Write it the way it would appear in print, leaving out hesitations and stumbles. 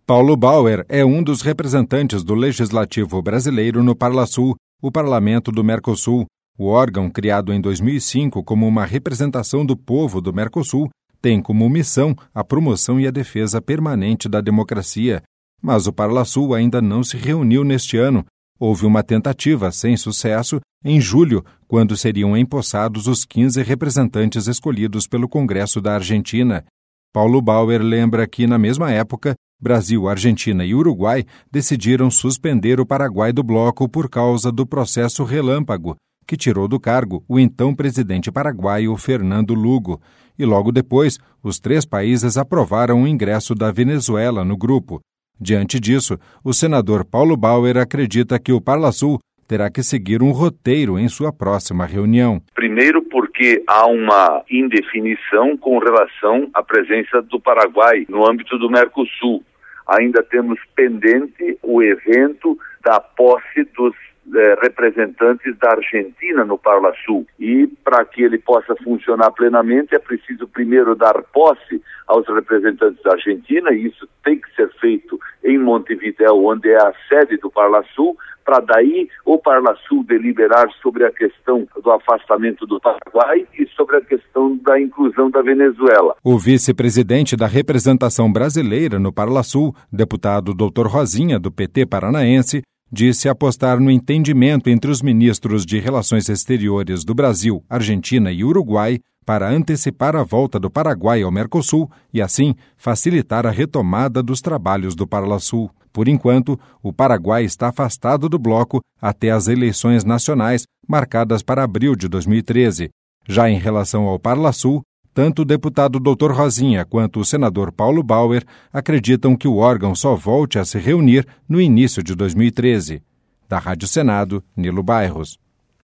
Paulo Bauer é um dos representantes do Legislativo brasileiro no Parlasul, o Parlamento do Mercosul. O órgão, criado em 2005 como uma representação do povo do Mercosul, tem como missão a promoção e a defesa permanente da democracia. Mas o Parlasul ainda não se reuniu neste ano. Houve uma tentativa, sem sucesso, em julho, quando seriam empossados os 15 representantes escolhidos pelo Congresso da Argentina. Paulo Bauer lembra que, na mesma época, Brasil, Argentina e Uruguai decidiram suspender o Paraguai do bloco por causa do processo relâmpago, que tirou do cargo o então presidente paraguaio Fernando Lugo. E logo depois, os 3 países aprovaram o ingresso da Venezuela no grupo. Diante disso, o senador Paulo Bauer acredita que o Parlasul terá que seguir um roteiro em sua próxima reunião. Primeiro porque há uma indefinição com relação à presença do Paraguai no âmbito do Mercosul. Ainda temos pendente o evento da posse dos representantes da Argentina no Parlasul. E para que ele possa funcionar plenamente é preciso primeiro dar posse aos representantes da Argentina, e isso tem que ser feito em Montevidéu, onde é a sede do Parlasul, para daí o Parlasul deliberar sobre a questão do afastamento do Paraguai e sobre a questão da inclusão da Venezuela. O vice-presidente da representação brasileira no Parlasul, deputado Dr. Rosinha, do PT paranaense, disse apostar no entendimento entre os ministros de Relações Exteriores do Brasil, Argentina e Uruguai para antecipar a volta do Paraguai ao Mercosul e, assim, facilitar a retomada dos trabalhos do Parlasul. Por enquanto, o Paraguai está afastado do bloco até as eleições nacionais, marcadas para abril de 2013. Já em relação ao Parlasul, tanto o deputado Dr. Rosinha quanto o senador Paulo Bauer acreditam que o órgão só volte a se reunir no início de 2013. Da Rádio Senado, Nilo Bairros.